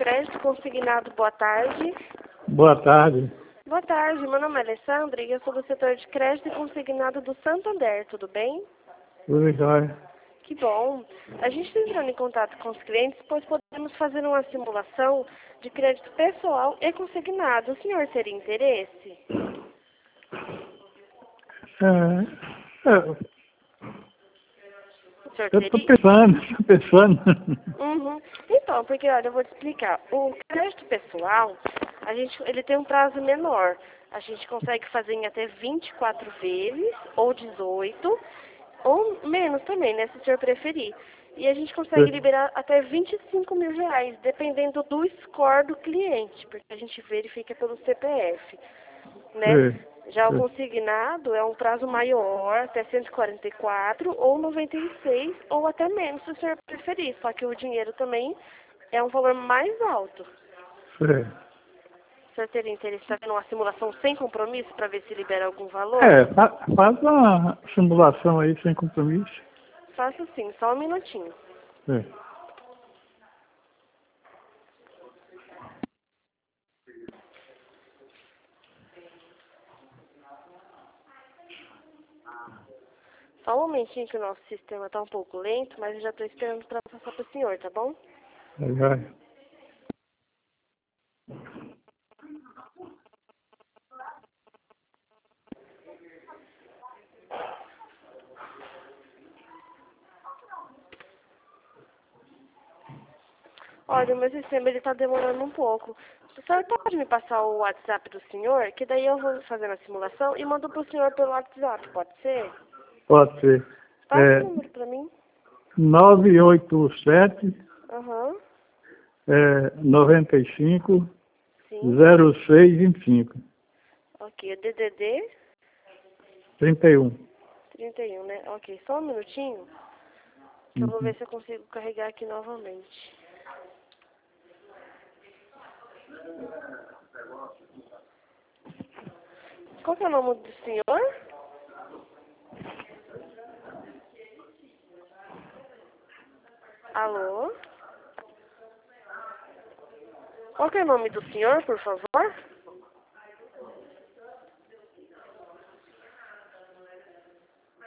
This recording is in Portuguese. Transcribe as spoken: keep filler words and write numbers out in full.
Crédito Consignado, boa tarde. Boa tarde. Boa tarde, meu nome é Alessandra e eu sou do setor de crédito consignado do Santander, tudo bem? Tudo jóia. Que bom. A gente está entrando em contato com os clientes, pois podemos fazer uma simulação de crédito pessoal e consignado. O senhor teria interesse? É, é, O senhor eu estou teria? pensando, estou pensando. Uhum. Então, porque olha, eu vou te explicar. O crédito pessoal, a gente, ele tem um prazo menor. A gente consegue fazer em até vinte e quatro vezes, ou dezoito, ou menos também, né, se o senhor preferir. E a gente consegue liberar até vinte e cinco mil reais, dependendo do score do cliente, porque a gente verifica pelo C P F, né? Sim, Já o sim. consignado é um prazo maior, até cento e quarenta e quatro, ou noventa e seis, ou até menos, se o senhor preferir. Só que o dinheiro também é um valor mais alto. Sim. O senhor teria interesse em fazer uma simulação sem compromisso para ver se libera algum valor? É, fa- faz uma simulação aí sem compromisso. Faça assim, só um minutinho. Sim. Só um momentinho que o nosso sistema está um pouco lento, mas eu já estou esperando para passar para o senhor, tá bom? É jóia. Olha, o meu sistema ele está demorando um pouco. O senhor pode me passar o WhatsApp do senhor? Que daí eu vou fazendo a simulação e mando para o senhor pelo WhatsApp, pode ser? Pode ser. Passa o É, número para mim. nove oito sete, Aham, é, noventa e cinco, sim. zero seis vinte e cinco, Ok, o D D D trinta e um. trinta e um, né? Ok, só um minutinho que eu vou Uhum. ver se eu consigo carregar aqui novamente. Qual que é o nome do senhor? Alô? Qual que é o nome do senhor, por favor?